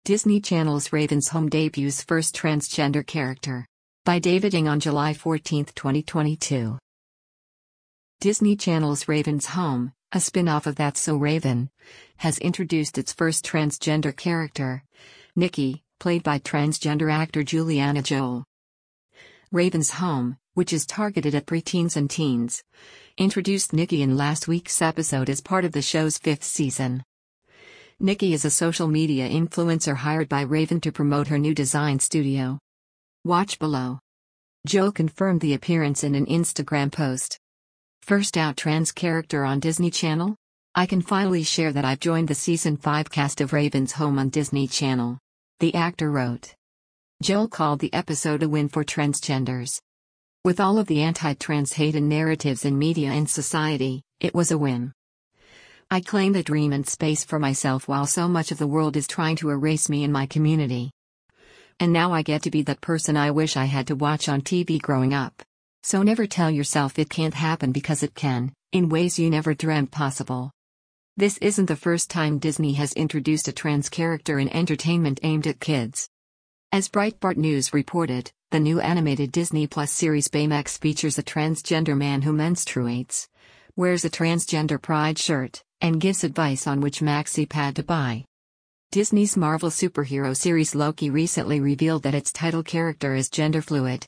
Disney Channel's Raven's Home debuts first transgender character. By David Ng on July 14, 2022. Disney Channel's Raven's Home, a spin-off of That's So Raven, has introduced its first transgender character, Nikki, played by transgender actor Juliana Joel. Raven's Home, which is targeted at preteens and teens, introduced Nikki in last week's episode as part of the show's 5th season. Nikki is a social media influencer hired by Raven to promote her new design studio. Watch below. Joe confirmed the appearance in an Instagram post. First out trans character on Disney Channel? I can finally share that I've joined the Season 5 cast of Raven's Home on Disney Channel. The actor wrote. Joel called the episode a win for transgenders. With all of the anti-trans hate and narratives in media and society, it was a win. I claim the dream and space for myself while so much of the world is trying to erase me and my community. And now I get to be that person I wish I had to watch on TV growing up. So never tell yourself it can't happen because it can, in ways you never dreamt possible. This isn't the first time Disney has introduced a trans character in entertainment aimed at kids. As Breitbart News reported, the new animated Disney Plus series Baymax features a transgender man who menstruates, wears a transgender pride shirt, and gives advice on which maxi pad to buy. Disney's Marvel superhero series Loki recently revealed that its title character is gender fluid.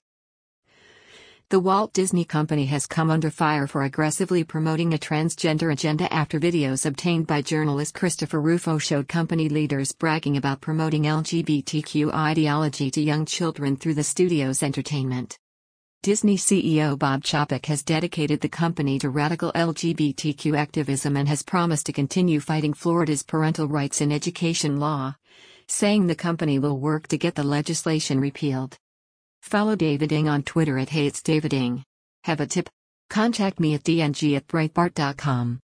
The Walt Disney Company has come under fire for aggressively promoting a transgender agenda after videos obtained by journalist Christopher Rufo showed company leaders bragging about promoting LGBTQ ideology to young children through the studio's entertainment. Disney CEO Bob Chapek has dedicated the company to radical LGBTQ activism and has promised to continue fighting Florida's parental rights in education law, saying the company will work to get the legislation repealed. Follow David Ng on Twitter at @HeyIt'sDavidNg. Have a tip? Contact me at dng@breitbart.com.